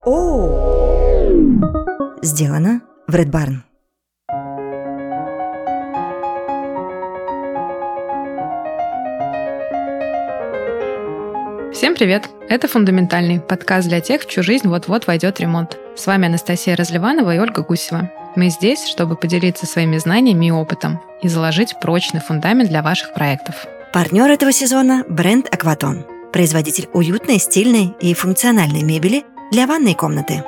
Сделано в Red Barn. Всем привет! Это «Фундаментальный» подкаст для тех, в чью жизнь вот-вот войдет ремонт. С вами Анастасия Разливанова и Ольга Гусева. Мы здесь, чтобы поделиться своими знаниями и опытом и заложить прочный фундамент для ваших проектов. Партнер этого сезона – бренд «Акватон». Производитель уютной, стильной и функциональной мебели для ванной комнаты.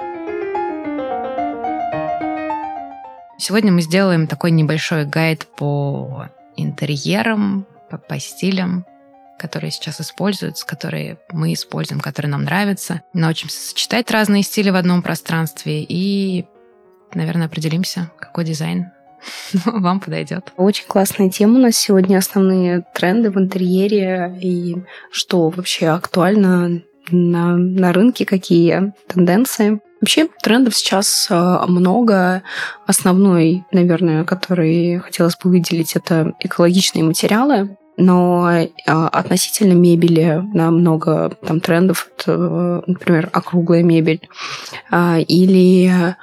Сегодня мы сделаем такой небольшой гайд по интерьерам, по стилям, которые сейчас используются, которые мы используем, которые нам нравятся. Научимся сочетать разные стили в одном пространстве и, наверное, определимся, какой дизайн вам подойдет. Очень классная тема у нас сегодня. Основные тренды в интерьере и что вообще актуально на рынке, какие тенденции. Вообще трендов сейчас много. Основной, наверное, который хотелось бы выделить, это экологичные материалы. Но относительно мебели много там трендов. Это, например, округлая мебель или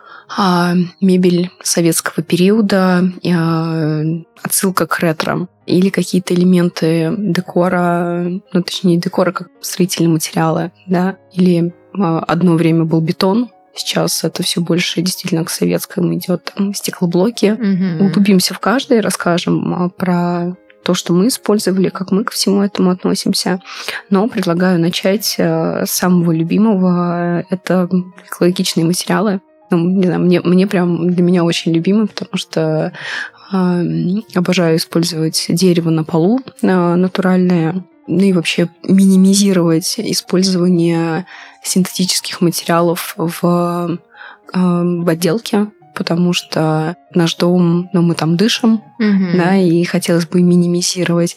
мебель советского периода, отсылка к ретро, или какие-то элементы декора, точнее декора как строительные материалы, да, или одно время был бетон. Сейчас это все больше действительно к советскому идет, там, стеклоблоки. Углубимся в каждое, расскажем про то, что мы использовали, как мы ко всему этому относимся. Но предлагаю начать с самого любимого. Это экологичные материалы. Не знаю, мне прям для меня очень любимый, потому что обожаю использовать дерево на полу натуральное, ну и вообще минимизировать использование синтетических материалов в отделке, потому что наш дом, мы там дышим, да, и хотелось бы минимизировать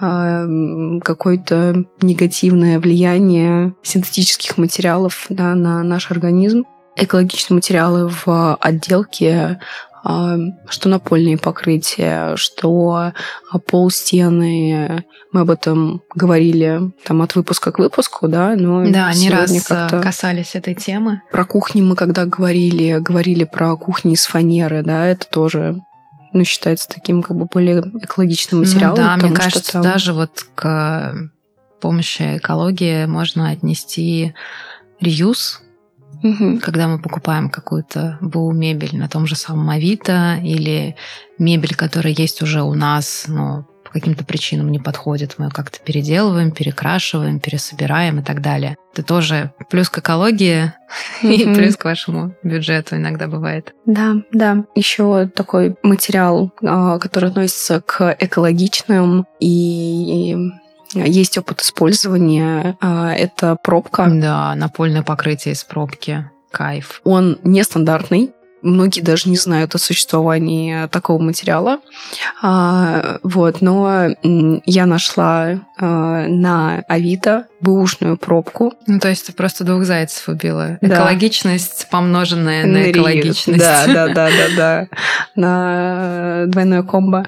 какое-то негативное влияние синтетических материалов, да, на наш организм. Экологичные материалы в отделке, что напольные покрытия, что пол, стены. Мы об этом говорили там от выпуска к выпуску, да, но да, не раз касались этой темы. Про кухни мы когда говорили про кухни из фанеры, да, это тоже, считается таким как бы более экологичным материалом. Да, мне кажется, там даже вот к помощи экологии можно отнести реюз. Когда мы покупаем какую-то БУ-мебель на том же самом Авито или мебель, которая есть уже у нас, но по каким-то причинам не подходит, мы ее как-то переделываем, перекрашиваем, пересобираем и так далее. Это тоже плюс к экологии и плюс к вашему бюджету иногда бывает. Да. Еще такой материал, который относится к экологичным и есть опыт использования, это пробка. Да, напольное покрытие из пробки. Кайф. Он нестандартный. Многие даже не знают о существовании такого материала. Но я нашла на Авито бэушную пробку. То есть ты просто двух зайцев убила. Да. Экологичность, помноженная на экологичность. Да. На двойное комбо.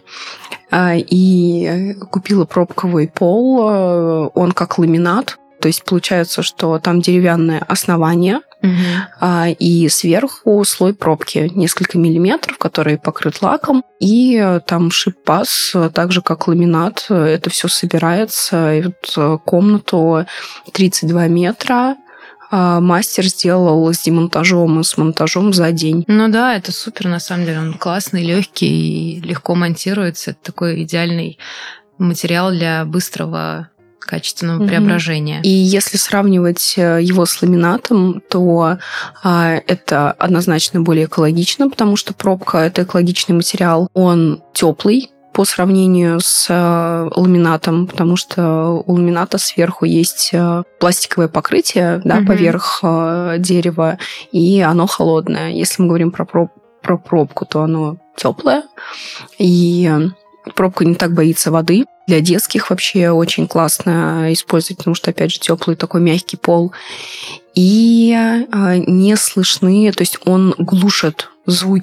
И купила пробковый пол. Он как ламинат. То есть получается, что там деревянное основание, и сверху слой пробки несколько миллиметров, который покрыт лаком, и там шип-паз, так же как ламинат, это все собирается. И вот комнату 32 метра мастер сделал с демонтажом и с монтажом за день. Ну да, это супер, на самом деле. Он классный, легкий и легко монтируется. Это такой идеальный материал для быстрого качественного преображения. И если сравнивать его с ламинатом, то это однозначно более экологично, потому что пробка – это экологичный материал. Он теплый по сравнению с ламинатом, потому что у ламината сверху есть пластиковое покрытие, да, поверх дерева, и оно холодное. Если мы говорим про пробку, то оно теплое, и пробка не так боится воды. Для детских вообще очень классно использовать, потому что, опять же, теплый такой мягкий пол. И не слышны, то есть он глушит звуки.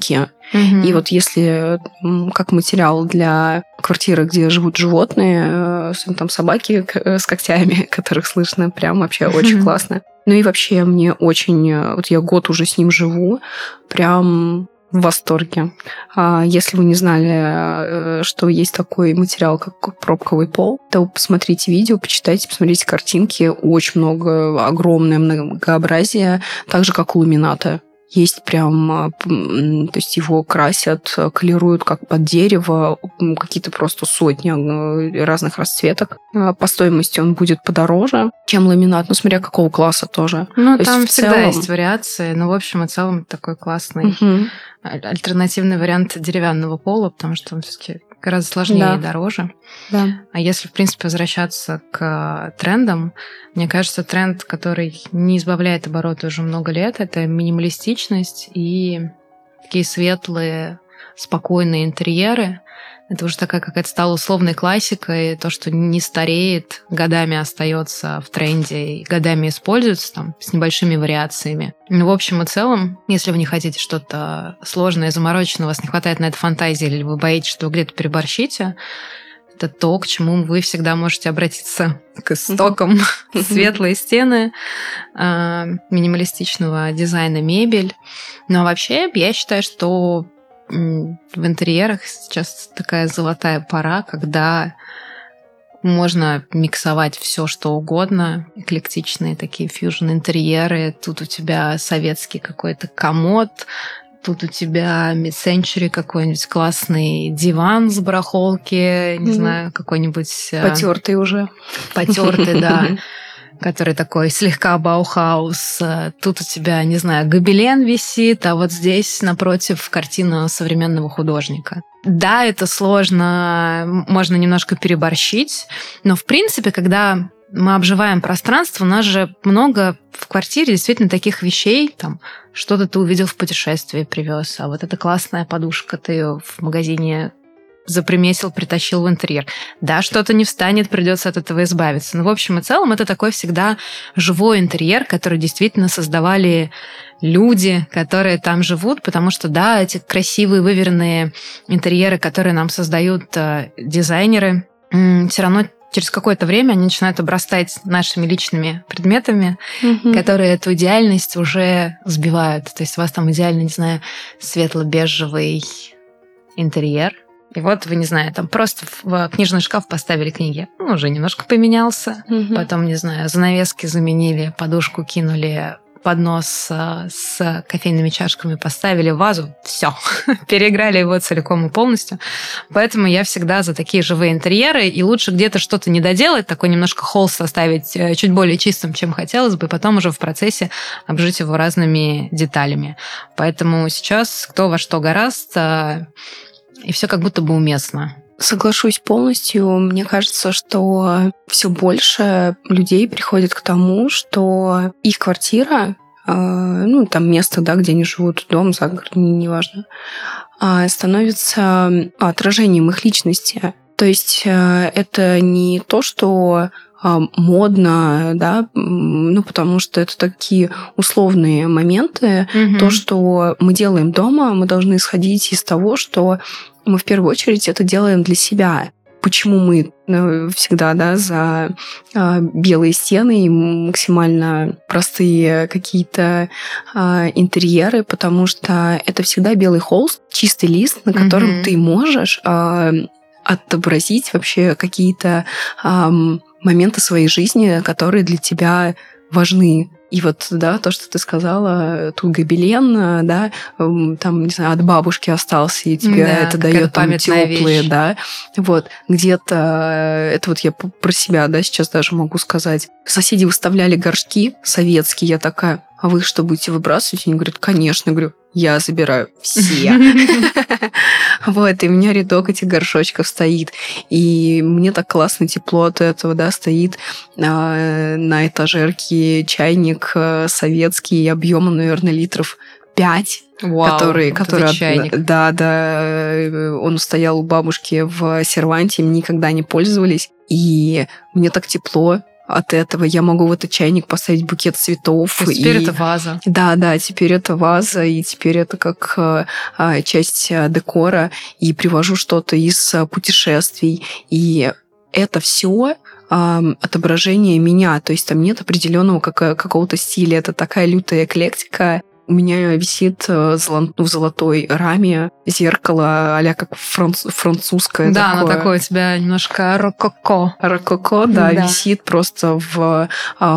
И вот если как материал для квартиры, где живут животные, там собаки с когтями, которых слышно, прям вообще очень классно. Ну и вообще мне очень... Вот я год уже с ним живу, прям в восторге. Если вы не знали, что есть такой материал, как пробковый пол, то посмотрите видео, почитайте, посмотрите картинки. Очень много, огромное многообразие, так же, как у ламината. Есть прям, то есть его красят, колируют как под дерево, какие-то просто сотни разных расцветок. По стоимости он будет подороже, чем ламинат, ну, смотря какого класса тоже. Ну, там всегда есть вариации, но, в общем и целом, такой классный альтернативный вариант деревянного пола, потому что он все-таки гораздо сложнее и дороже. Да. А если, в принципе, возвращаться к трендам, мне кажется, тренд, который не избавляет обороты уже много лет, это минималистичность и такие светлые, спокойные интерьеры. Это уже такая какая-то стала условной классикой, то, что не стареет, годами остается в тренде и годами используется там с небольшими вариациями. Но в общем и целом, если вы не хотите что-то сложное, замороченное, у вас не хватает на это фантазии, или вы боитесь, что вы где-то переборщите, это то, к чему вы всегда можете обратиться к истокам. Светлые стены, минималистичного дизайна мебель. Но вообще я считаю, что в интерьерах сейчас такая золотая пора, когда можно миксовать все, что угодно. Эклектичные такие фьюжн-интерьеры. Тут у тебя советский какой-то комод, тут у тебя mid-century какой-нибудь классный диван с барахолки, не знаю, какой-нибудь... Потертый уже. Потертый, да. Который такой слегка Баухаус. Тут у тебя, не знаю, гобелен висит, а вот здесь напротив картина современного художника. Да, это сложно, можно немножко переборщить, но в принципе, когда мы обживаем пространство, у нас же много в квартире действительно таких вещей, там, что-то ты увидел в путешествии, привез, а вот эта классная подушка, ты ее в магазине заприметил, притащил в интерьер. Да, что-то не встанет, придется от этого избавиться. Но в общем и целом это такой всегда живой интерьер, который действительно создавали люди, которые там живут, потому что, да, эти красивые, выверенные интерьеры, которые нам создают дизайнеры, все равно через какое-то время они начинают обрастать нашими личными предметами, которые эту идеальность уже сбивают. То есть у вас там идеально, не знаю, светло-бежевый интерьер, и вот вы, не знаю, там просто в книжный шкаф поставили книги. Ну, уже немножко поменялся. Потом, не знаю, занавески заменили, подушку кинули, поднос с кофейными чашками поставили, вазу. Все, переиграли его целиком и полностью. Поэтому я всегда за такие живые интерьеры. И лучше где-то что-то не доделать, такой немножко холст оставить чуть более чистым, чем хотелось бы, потом уже в процессе обжить его разными деталями. Поэтому сейчас кто во что горазд, и все как будто бы уместно. Соглашусь полностью. Мне кажется, что все больше людей приходит к тому, что их квартира, ну, там место, да, где они живут, дом, загород, неважно, становится отражением их личности. То есть это не то, что модно, да, ну, потому что это такие условные моменты. То, что мы делаем дома, мы должны исходить из того, что мы в первую очередь это делаем для себя. Почему мы всегда, да, за белые стены и максимально простые какие-то интерьеры, потому что это всегда белый холст, чистый лист, на котором ты можешь отобразить вообще какие-то моменты своей жизни, которые для тебя важны. И вот, да, то, что ты сказала, тут гобелен, да, там, не знаю, от бабушки остался, и тебе это дает там теплые, да. Вот, где-то, это вот я про себя, да, сейчас даже могу сказать. Соседи выставляли горшки советские, я такая, а вы что, будете выбрасывать? Они говорят, конечно. Я говорю, я забираю все. Вот, и у меня рядок этих горшочков стоит. И мне так классно тепло от этого, да, стоит на этажерке чайник советский, объемом, наверное, литров 5. Который чайник. Да, он стоял у бабушки в серванте, им никогда не пользовались. И мне так тепло от этого. Я могу в этот чайник поставить букет цветов. Теперь это ваза. Да, теперь это ваза, и теперь это как часть декора, и привожу что-то из путешествий. И это все отображение меня, то есть там нет определенного какого-то стиля, это такая лютая эклектика. У меня висит в золотой раме зеркало а-ля как французское. Да, такое. оно такое у тебя немножко рококо. Рококо, да, висит просто в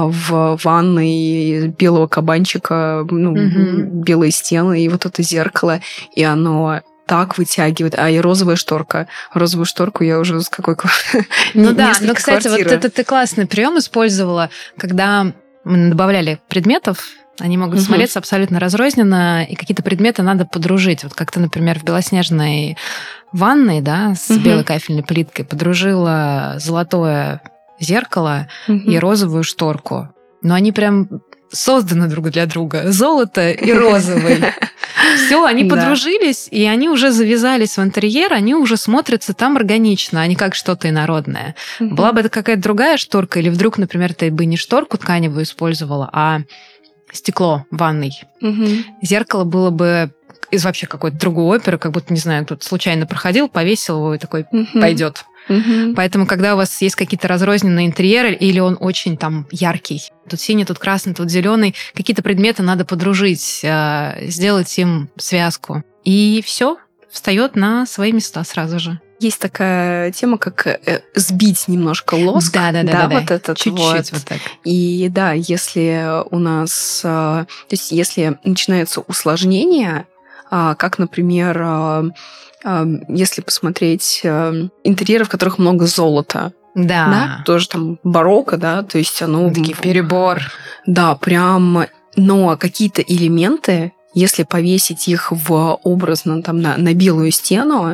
ванной белого кабанчика, белые стены, и вот это зеркало, и оно так вытягивает. А и розовая шторка. Розовую шторку я уже с какой... Ну да, ну, кстати, вот это ты классный прием использовала, когда мы добавляли предметов, они могут смотреться абсолютно разрозненно, и какие-то предметы надо подружить. Вот как ты, например, в белоснежной ванной, да, с белой кафельной плиткой подружила золотое зеркало и розовую шторку. Но они прям созданы друг для друга. Золото и розовый. Все, они подружились, и они уже завязались в интерьер, они уже смотрятся там органично, а не как что-то инородное. Была бы это какая-то другая шторка, или вдруг, например, ты бы не шторку тканевую использовала, а стекло в ванной. Зеркало было бы из вообще какой-то другой оперы, как будто, не знаю, кто-то случайно проходил, повесил его и такой пойдет. Поэтому, когда у вас есть какие-то разрозненные интерьеры, или он очень там яркий, тут синий, тут красный, тут зеленый, какие-то предметы надо подружить, сделать им связку. И все встает на свои места сразу же. Есть такая тема, как сбить немножко лоск. Да, вот этот чуть-чуть вот так. И да, если у нас... То есть если начинается усложнение, как, например, если посмотреть интерьеры, в которых много золота, да, тоже там барокко, да, то есть оно... Такие перебор. Да, прям... Но какие-то элементы, если повесить их образно там, на белую стену,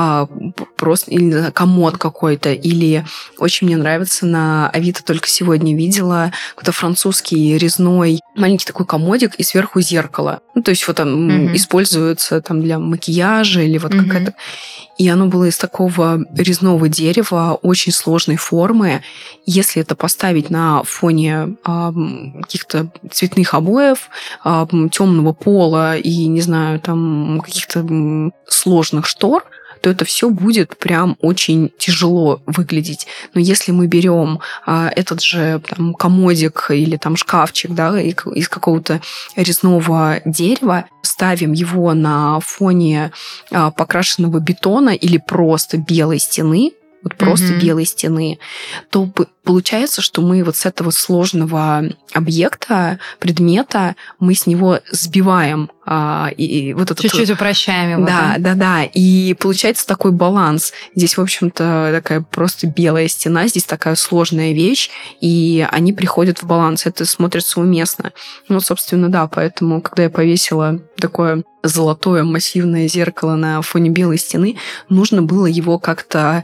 просто или комод какой-то, или очень мне нравится, на Авито только сегодня видела какой-то французский резной маленький такой комодик и сверху зеркало. Ну, то есть вот там используется там для макияжа или вот какая-то... И оно было из такого резного дерева, очень сложной формы. Если это поставить на фоне каких-то цветных обоев, темного пола и, не знаю, там каких-то сложных штор, то это все будет прям очень тяжело выглядеть. Но если мы берем этот же там, комодик или там шкафчик, да, из какого-то резного дерева, ставим его на фоне покрашенного бетона или просто белой стены, вот просто белой стены, то получается, что мы вот с этого сложного объекта, предмета, мы с него сбиваем и вот это... Чуть-чуть упрощаем его. Да. И получается такой баланс. Здесь, в общем-то, такая просто белая стена, здесь такая сложная вещь, и они приходят в баланс. Это смотрится уместно. Ну, собственно, да, поэтому, когда я повесила такое золотое массивное зеркало на фоне белой стены, нужно было его как-то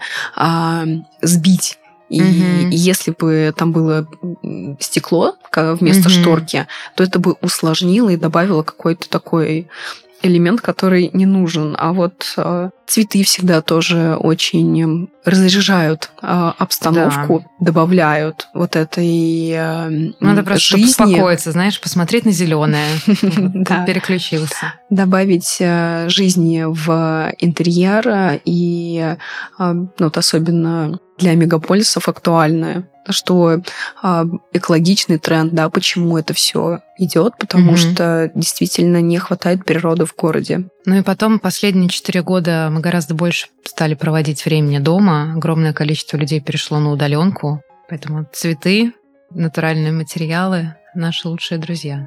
сбить. И если бы там было стекло вместо шторки, то это бы усложнило и добавило какой-то такой элемент, который не нужен. А вот цветы всегда тоже очень разряжают обстановку, добавляют вот этой надо просто жизни. Успокоиться, знаешь, посмотреть на зеленое. Переключился. Добавить жизни в интерьер, и вот особенно для мегаполисов актуальное, что экологичный тренд, да, почему это все идет, потому что действительно не хватает природы в городе. Ну и потом последние 4 года мы гораздо больше стали проводить времени дома. Огромное количество людей перешло на удаленку. Поэтому цветы, натуральные материалы — наши лучшие друзья.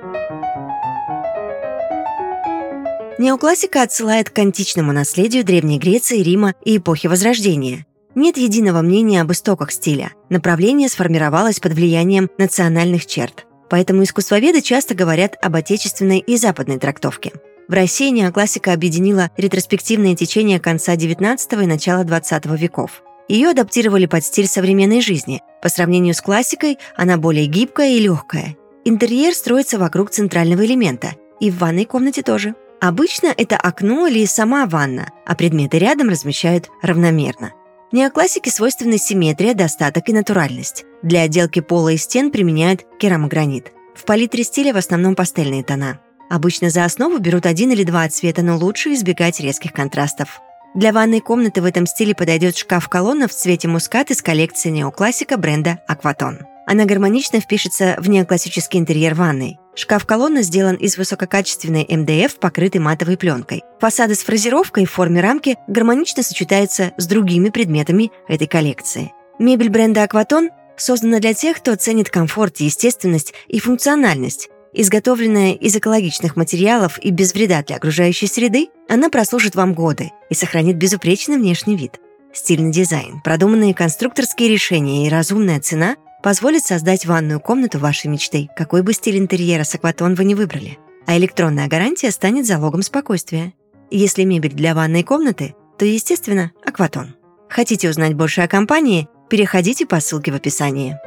Неоклассика отсылает к античному наследию Древней Греции, Рима и эпохи Возрождения. Нет единого мнения об истоках стиля. Направление сформировалось под влиянием национальных черт. Поэтому искусствоведы часто говорят об отечественной и западной трактовке. В России неоклассика объединила ретроспективное течение конца XIX и начала XX веков. Ее адаптировали под стиль современной жизни. По сравнению с классикой она более гибкая и легкая. Интерьер строится вокруг центрального элемента. И в ванной комнате тоже. Обычно это окно или сама ванна, а предметы рядом размещают равномерно. Неоклассике свойственны симметрия, достаток и натуральность. Для отделки пола и стен применяют керамогранит. В палитре стиля в основном пастельные тона. Обычно за основу берут 1 или 2 цвета, но лучше избегать резких контрастов. Для ванной комнаты в этом стиле подойдет шкаф-колонна в цвете мускат из коллекции неоклассика бренда Акватон. Она гармонично впишется в неоклассический интерьер ванной. Шкаф-колонна сделан из высококачественной МДФ, покрытой матовой пленкой. Фасады с фрезеровкой в форме рамки гармонично сочетаются с другими предметами этой коллекции. Мебель бренда Акватон создана для тех, кто ценит комфорт, естественность и функциональность. Изготовленная из экологичных материалов и без вреда для окружающей среды, она прослужит вам годы и сохранит безупречный внешний вид. Стильный дизайн, продуманные конструкторские решения и разумная цена позволят создать ванную комнату вашей мечты, какой бы стиль интерьера с Акватон вы не выбрали. А электронная гарантия станет залогом спокойствия. Если мебель для ванной комнаты, то, естественно, Акватон. Хотите узнать больше о компании? Переходите по ссылке в описании.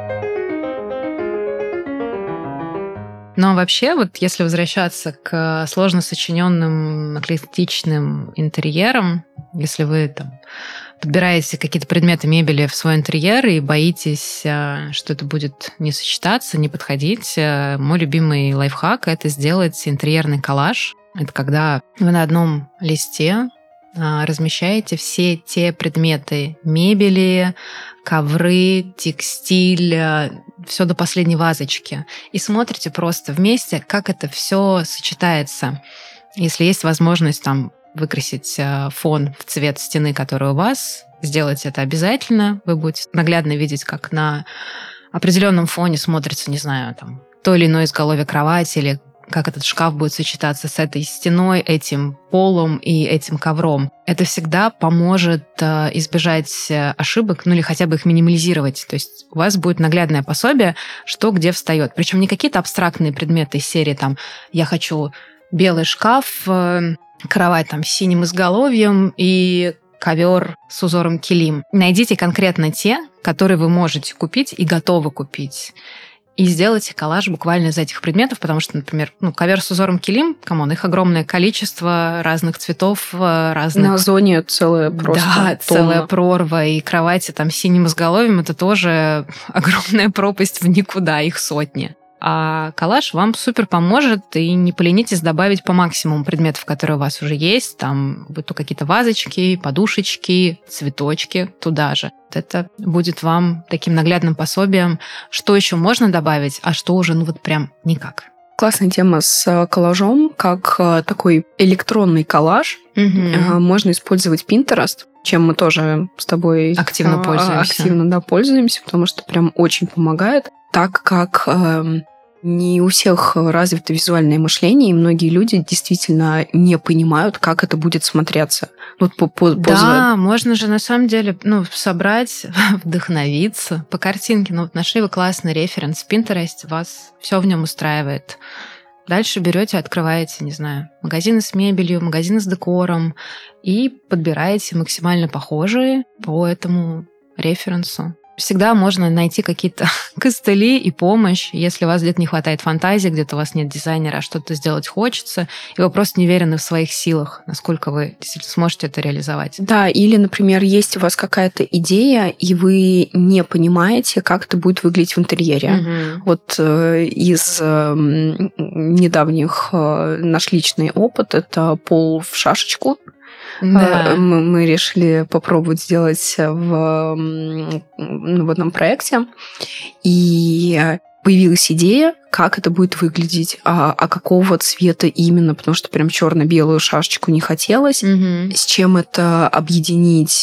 Но вообще, вот если возвращаться к сложно сочиненным эклектичным интерьерам, если вы там подбираете какие-то предметы мебели в свой интерьер и боитесь, что это будет не сочетаться, не подходить, мой любимый лайфхак — это сделать интерьерный коллаж. Это когда вы на одном листе размещаете все те предметы мебели, ковры, текстиль, все до последней вазочки. И смотрите просто вместе, как это все сочетается. Если есть возможность там выкрасить фон в цвет стены, который у вас, сделать это обязательно. Вы будете наглядно видеть, как на определенном фоне смотрится, не знаю, там, то или иное изголовье кровати, или как этот шкаф будет сочетаться с этой стеной, этим полом и этим ковром. Это всегда поможет избежать ошибок, ну или хотя бы их минимализировать. То есть у вас будет наглядное пособие, что где встает. Причем не какие-то абстрактные предметы из серии там «я хочу белый шкаф», кровать там с синим изголовьем и ковер с узором килим. Найдите конкретно те, которые вы можете купить и готовы купить. И сделайте коллаж буквально из этих предметов, потому что, например, ковер с узором килим, камон, их огромное количество разных цветов, разных... На Озоне целая просто Да, целая прорва, и кровати там с синим изголовьем — это тоже огромная пропасть в никуда, их сотни. А коллаж вам супер поможет, и не поленитесь добавить по максимуму предметов, которые у вас уже есть. Там будут то какие-то вазочки, подушечки, цветочки туда же. Это будет вам таким наглядным пособием, что еще можно добавить, а что уже прям никак. Классная тема с коллажом, как такой электронный коллаж. Угу. Можно использовать Pinterest, чем мы тоже с тобой активно пользуемся, потому что прям очень помогает, так как не у всех развито визуальное мышление, и многие люди действительно не понимают, как это будет смотреться. Да, можно же на самом деле собрать, вдохновиться по картинке. Нашли вы классный референс в Pinterest, вас все в нем устраивает. Дальше берете, открываете, не знаю, магазины с мебелью, магазины с декором и подбираете максимально похожие по этому референсу. Всегда можно найти какие-то костыли и помощь, если у вас где-то не хватает фантазии, где-то у вас нет дизайнера, а что-то сделать хочется, и вы просто не уверены в своих силах, насколько вы действительно сможете это реализовать. Да, или, например, есть у вас какая-то идея, и вы не понимаете, как это будет выглядеть в интерьере. Угу. Вот из недавних наш личный опыт — это пол в шашечку. Да. Мы решили попробовать сделать в одном проекте. И появилась идея, как это будет выглядеть, а какого цвета именно, потому что прям черно-белую шашечку не хотелось. Угу. С чем это объединить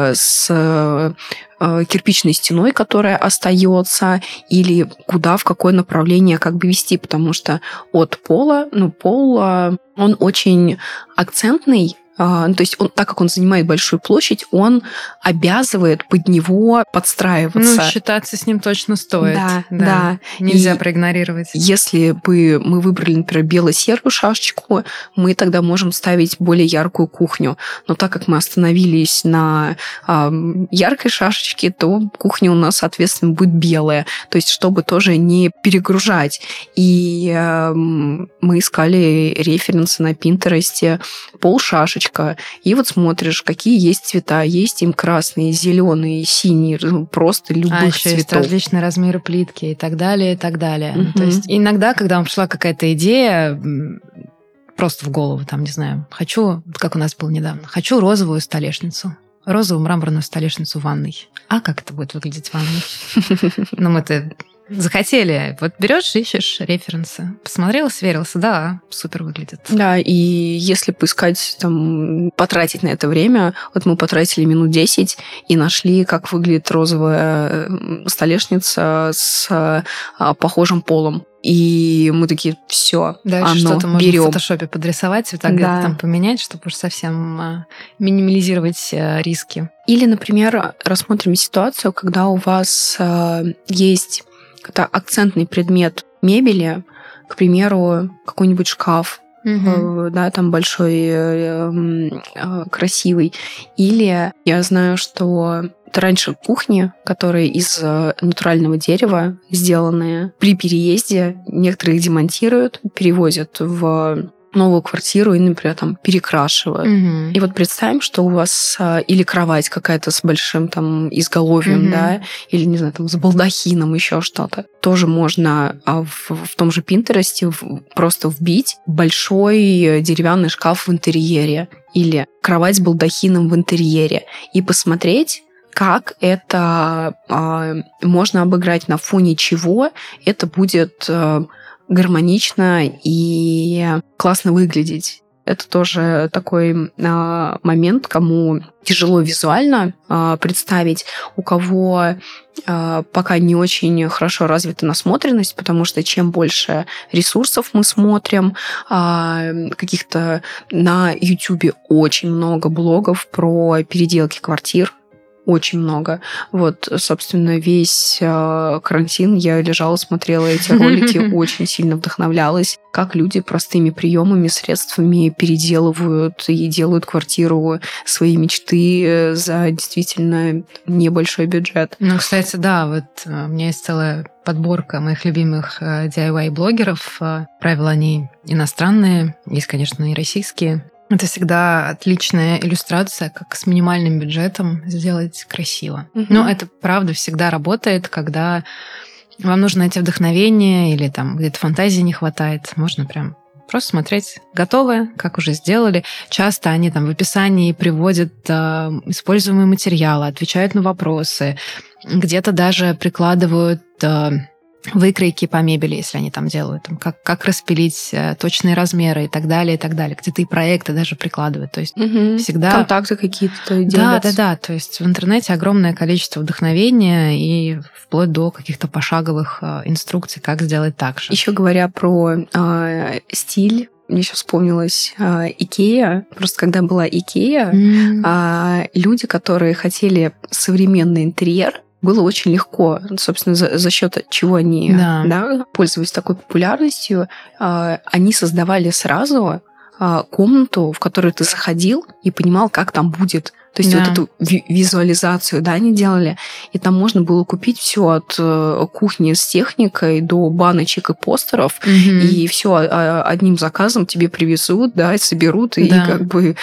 с кирпичной стеной, которая остается, или куда, в какое направление как бы вести, потому что от пола, пол, он очень акцентный. То есть так как он занимает большую площадь, он обязывает под него подстраиваться. Считаться с ним точно стоит. Да. Нельзя проигнорировать. Если бы мы выбрали, например, бело-серую шашечку, мы тогда можем ставить более яркую кухню. Но так как мы остановились на яркой шашечке, то кухня у нас, соответственно, будет белая. То есть чтобы тоже не перегружать. И мы искали референсы на Pinterest, пол шашечки, полочка, и вот смотришь, какие есть цвета. Есть им красные, зеленые, синие, просто любых еще цветов. Есть различные размеры плитки и так далее, и так далее. То есть иногда, когда вам пришла какая-то идея, просто в голову, там, не знаю, хочу, как у нас было недавно, хочу розовую столешницу. Розовую мраморную столешницу в ванной. А как это будет выглядеть в ванной? Ну, мы-то захотели. Вот берешь, ищешь референсы. Посмотрела, сверился, да, супер выглядит. Да, и если поискать, там, потратить на это время, вот мы потратили минут 10 и нашли, как выглядит розовая столешница с похожим полом. И мы такие, все, дальше что-то можно в фотошопе подрисовать, цвета где-то там поменять, чтобы уж совсем минимализировать риски. Или, например, рассмотрим ситуацию, когда у вас есть какой-то акцентный предмет мебели, к примеру, какой-нибудь шкаф, да, там большой, красивый. Или я знаю, что это раньше кухни, которые из натурального дерева сделанные. При переезде некоторые их демонтируют, перевозят в новую квартиру и, например, там перекрашивают. И вот представим, что у вас или кровать какая-то с большим там изголовьем, да, или, не знаю, там с балдахином, еще что-то. Тоже можно в том же Пинтересте просто вбить большой деревянный шкаф в интерьере или кровать с балдахином в интерьере и посмотреть, как это можно обыграть, на фоне чего это будет гармонично и классно выглядеть. Это тоже такой момент, кому тяжело визуально представить, у кого пока не очень хорошо развита насмотренность, потому что чем больше ресурсов мы смотрим, каких-то на YouTube очень много блогов про переделки квартир, очень много. Вот, собственно, весь карантин я лежала, смотрела эти ролики, очень сильно вдохновлялась, как люди простыми приемами, средствами переделывают и делают квартиру своей мечты за действительно небольшой бюджет. Ну, кстати, да, вот у меня есть целая подборка моих любимых DIY-блогеров. Правила, они иностранные, есть, конечно, и российские. Это всегда отличная иллюстрация, как с минимальным бюджетом сделать красиво. Но это, правда, всегда работает, когда вам нужно найти вдохновение или там где-то фантазии не хватает. Можно прям просто смотреть готовое, как уже сделали. Часто они там в описании приводят используемые материалы, отвечают на вопросы. Где-то даже прикладывают выкройки по мебели, если они там делают, там, как распилить точные размеры и так далее, и так далее. Где-то и проекты даже прикладывают. То есть всегда... Контакты какие-то делятся. Да. То есть в интернете огромное количество вдохновения и вплоть до каких-то пошаговых инструкций, как сделать так же. Еще говоря про стиль, мне еще вспомнилась Икея. Просто когда была Икея, люди, которые хотели современный интерьер, было очень легко, собственно, за счет чего они пользовались такой популярностью, они создавали сразу комнату, в которую ты заходил и понимал, как там будет. То есть вот эту визуализацию, они делали. И там можно было купить все от кухни с техникой до баночек и постеров. И все одним заказом тебе привезут, соберут и как бы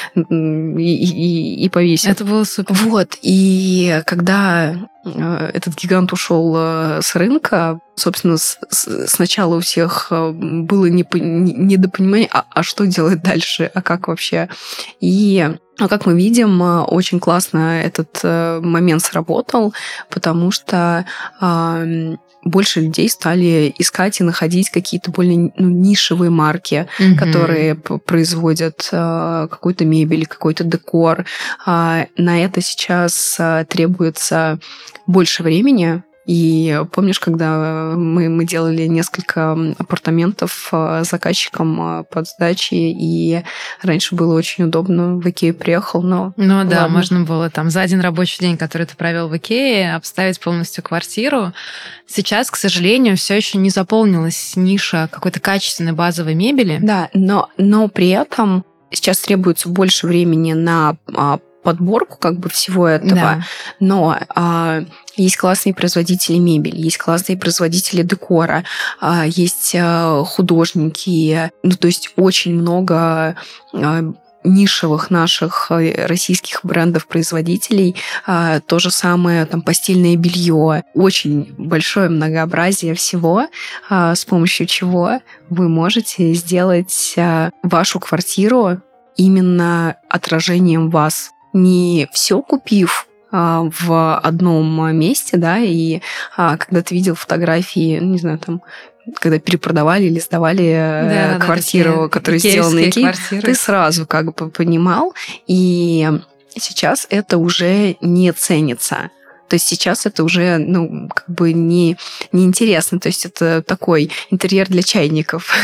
и повесят. Это было супер. Вот. И когда этот гигант ушел с рынка, собственно, сначала у всех было недопонимание, а что делать дальше, а как вообще. И как мы видим, очень классно этот момент сработал, потому что больше людей стали искать и находить какие-то более нишевые марки, которые производят какую-то мебель, какой-то декор. На это сейчас требуется больше времени. И помнишь, когда мы делали несколько апартаментов заказчикам под сдачи, и раньше было очень удобно, в Икею приехал, но... Ну да, можно было там за один рабочий день, который ты провел в Икее, обставить полностью квартиру. Сейчас, к сожалению, все еще не заполнилась ниша какой-то качественной базовой мебели. Да, но при этом сейчас требуется больше времени на подборку как бы всего этого, но есть классные производители мебели, есть классные производители декора, есть художники, то есть очень много нишевых наших российских брендов-производителей. То же самое там постельное белье. Очень большое многообразие всего, с помощью чего вы можете сделать вашу квартиру именно отражением вас. Не все купив в одном месте, да, и когда ты видел фотографии, не знаю, там, когда перепродавали или сдавали квартиру, которая сделана на Икее, ты сразу как бы понимал, и сейчас это уже не ценится. То есть сейчас это уже, как бы не интересно. То есть это такой интерьер для чайников.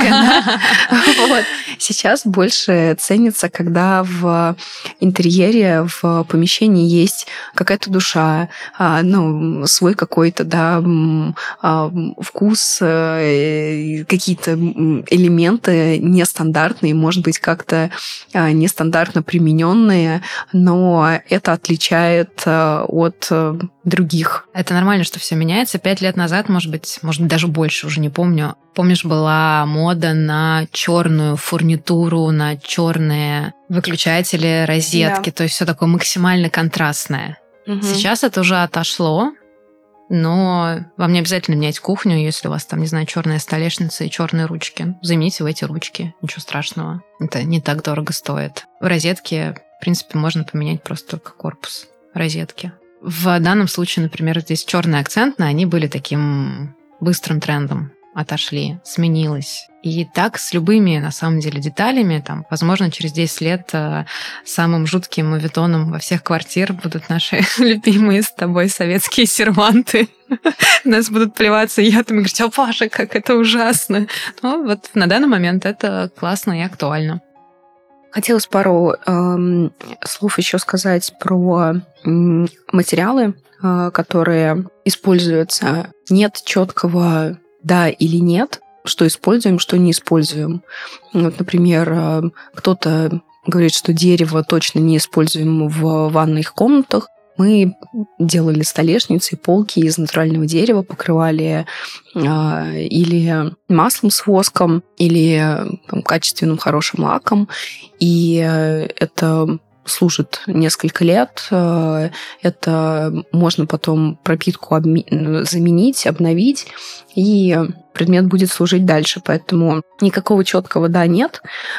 Сейчас больше ценится, когда в интерьере, в помещении есть какая-то душа, свой какой-то, вкус, какие-то элементы нестандартные, может быть, как-то нестандартно примененные, но это отличает от других. Это нормально, что все меняется. 5 лет назад, может быть, даже больше, уже не помню. Помнишь, была мода на черную фурнитуру, на черные выключатели, розетки, то есть все такое максимально контрастное. Сейчас это уже отошло, но вам не обязательно менять кухню, если у вас там, не знаю, черная столешница и черные ручки. Замените в эти ручки, ничего страшного. Это не так дорого стоит. В розетке, в принципе, можно поменять просто только корпус розетки. В данном случае, например, здесь черные акцентные, они были таким быстрым трендом, отошли, сменилось. И так с любыми, на самом деле, деталями, там, возможно, через 10 лет самым жутким моветоном во всех квартирах будут наши любимые с тобой советские серванты. Нас будут плеваться ядом и говорить: «О, Паша, как это ужасно!» Но вот на данный момент это классно и актуально. Хотелось пару слов еще сказать про материалы, которые используются. Нет четкого «да» или «нет», что используем, что не используем. Вот, например, кто-то говорит, что дерево точно не используем в ванных комнатах. Мы делали столешницы и полки из натурального дерева, покрывали или маслом с воском, или качественным хорошим лаком. И это служит несколько лет. Это можно потом пропитку заменить, обновить, и предмет будет служить дальше. Поэтому никакого четкого «да», «нет»,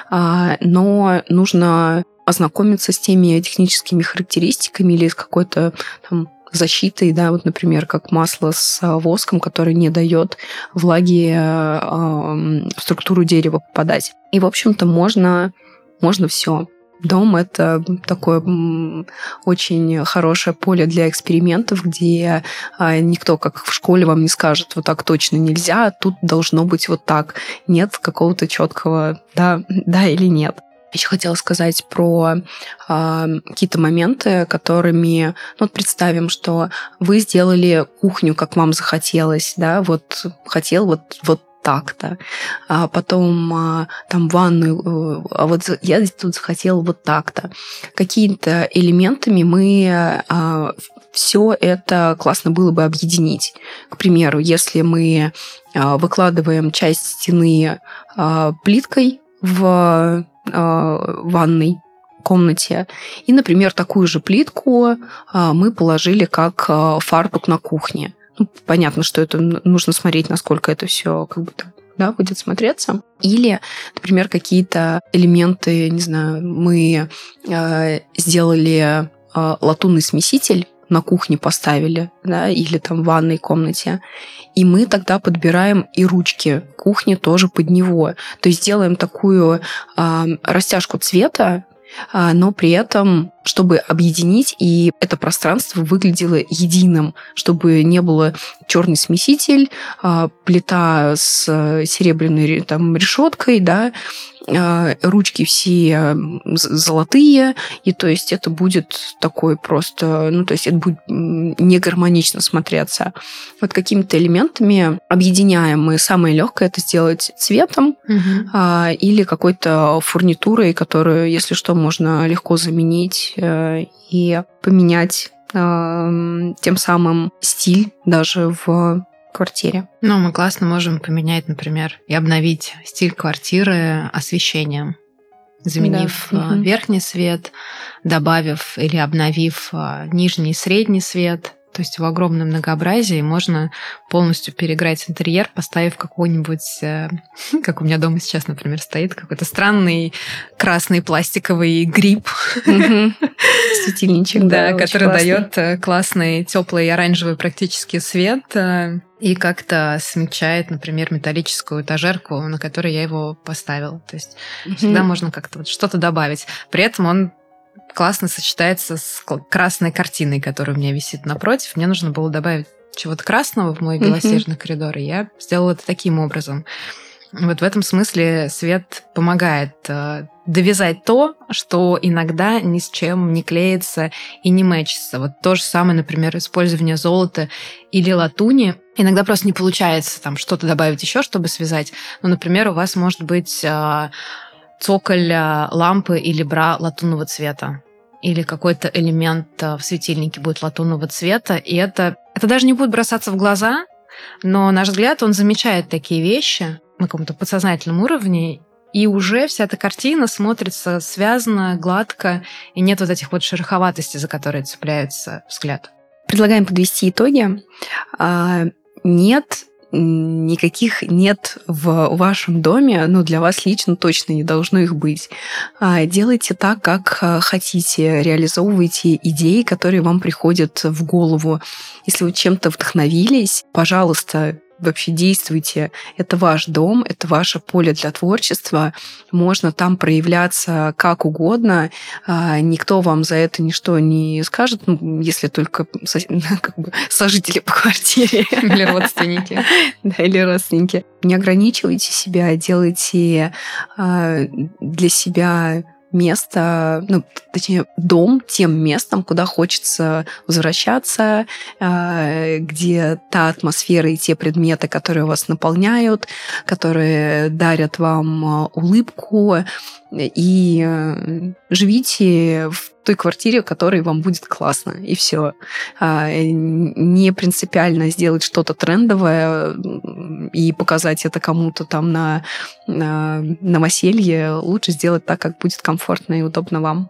но нужно ознакомиться с теми техническими характеристиками или с какой-то там защитой, да, вот, например, как масло с воском, которое не дает влаге в структуру дерева попадать. И, в общем-то, можно все. Дом — это такое очень хорошее поле для экспериментов, где никто, как в школе, вам не скажет: вот так точно нельзя, тут должно быть вот так. Нет какого-то четкого да или нет. Еще хотела сказать про какие-то моменты, которыми... представим, что вы сделали кухню, как вам захотелось, да, вот хотел вот так-то. А потом там ванную, а вот я тут захотела вот так-то. Какими-то элементами мы все это классно было бы объединить. К примеру, если мы выкладываем часть стены плиткой в ванной комнате, и, например, такую же плитку мы положили как фартук на кухне. Понятно, что это нужно смотреть, насколько это все будет смотреться. Или, например, какие-то элементы, не знаю, мы сделали латунный смеситель, на кухне поставили, да, или там в ванной комнате, и мы тогда подбираем и ручки кухни тоже под него. То есть делаем такую растяжку цвета, но при этом, чтобы объединить, и это пространство выглядело единым, чтобы не было черный смеситель, плита с серебряной там решеткой, да, ручки все золотые, и то есть это будет такой просто, то есть это будет не гармонично смотреться. Вот какими-то элементами объединяем мы. Самое легкое — это сделать цветом или какой-то фурнитурой, которую, если что, можно легко заменить и поменять тем самым стиль даже в квартире. Мы классно можем поменять, например, и обновить стиль квартиры освещением. заменив верхний свет, добавив или обновив нижний и средний свет. То есть в огромном многообразии можно полностью переиграть интерьер, поставив какой-нибудь, как у меня дома сейчас, например, стоит какой-то странный красный пластиковый гриб. Светильничек, да, который дает классный теплый оранжевый практически свет и как-то смягчает, например, металлическую этажерку, на которой я его поставила. То есть всегда можно как-то вот что-то добавить. При этом он классно сочетается с красной картиной, которая у меня висит напротив. Мне нужно было добавить чего-то красного в мой белоснежный коридор, и я сделала это таким образом. Вот в этом смысле свет помогает довязать то, что иногда ни с чем не клеится и не мэчится. Вот то же самое, например, использование золота или латуни. Иногда просто не получается там что-то добавить еще, чтобы связать. Ну, например, у вас может быть цоколь лампы или бра латунного цвета. Или какой-то элемент в светильнике будет латунного цвета. И это даже не будет бросаться в глаза, но, на наш взгляд, он замечает такие вещи на каком-то подсознательном уровне, и уже вся эта картина смотрится связано, гладко, и нет вот этих вот шероховатостей, за которые цепляется взгляд. Предлагаем подвести итоги. Никаких нет в вашем доме, для вас лично точно не должно их быть. Делайте так, как хотите, реализовывайте идеи, которые вам приходят в голову. Если вы чем-то вдохновились, пожалуйста, вообще действуйте. Это ваш дом, это ваше поле для творчества. Можно там проявляться как угодно. Никто вам за это ничто не скажет, если только сожители по квартире. Или родственники. Да, или родственники. Не ограничивайте себя, делайте для себя место, точнее, дом тем местом, куда хочется возвращаться, где та атмосфера и те предметы, которые вас наполняют, которые дарят вам улыбку, и живите в той квартире, в которой вам будет классно, и все. Не принципиально сделать что-то трендовое и показать это кому-то там на новоселье. Лучше сделать так, как будет комфортно и удобно вам.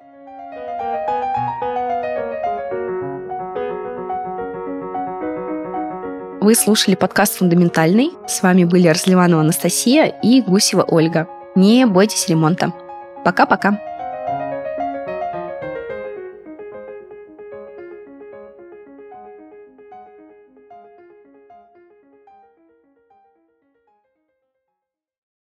Вы слушали подкаст «Фундаментальный». С вами были Разливанова Анастасия и Гусева Ольга. Не бойтесь ремонта. Пока-пока.